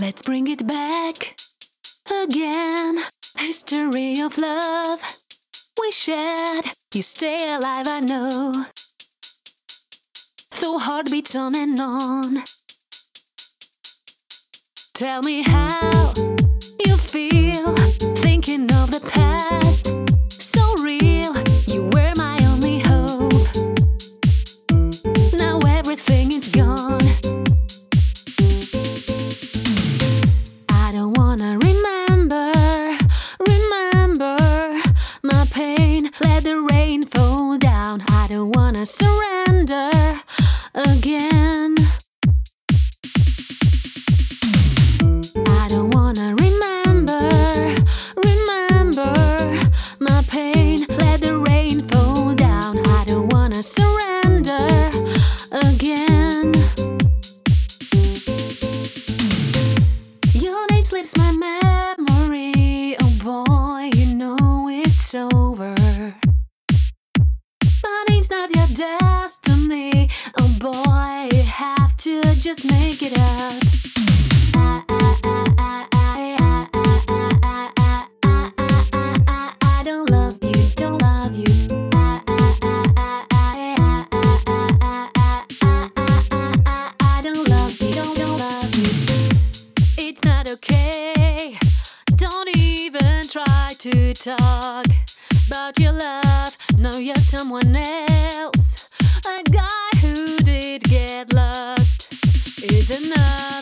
Let's bring it back again. History of love we shared. You stay alive, I know. Though heart beats on and on. Tell me how you feel thinking of the past. So real, you were my only hope. Now everything is gone. I don't wanna remember my pain. Let the rain fall down. I don't wanna surrender again. I don't wanna remember my pain. Let the rain fall down. I don't wanna surrender again. Your name slips my memory. Oh boy, you know it's over. My name's not your destiny. Oh boy, you have to just make it up. I don't love you, don't love you. I don't love you, don't love you. It's not okay. Don't even try to talk about your love. No, you're someone else. A guy who did get lost is enough.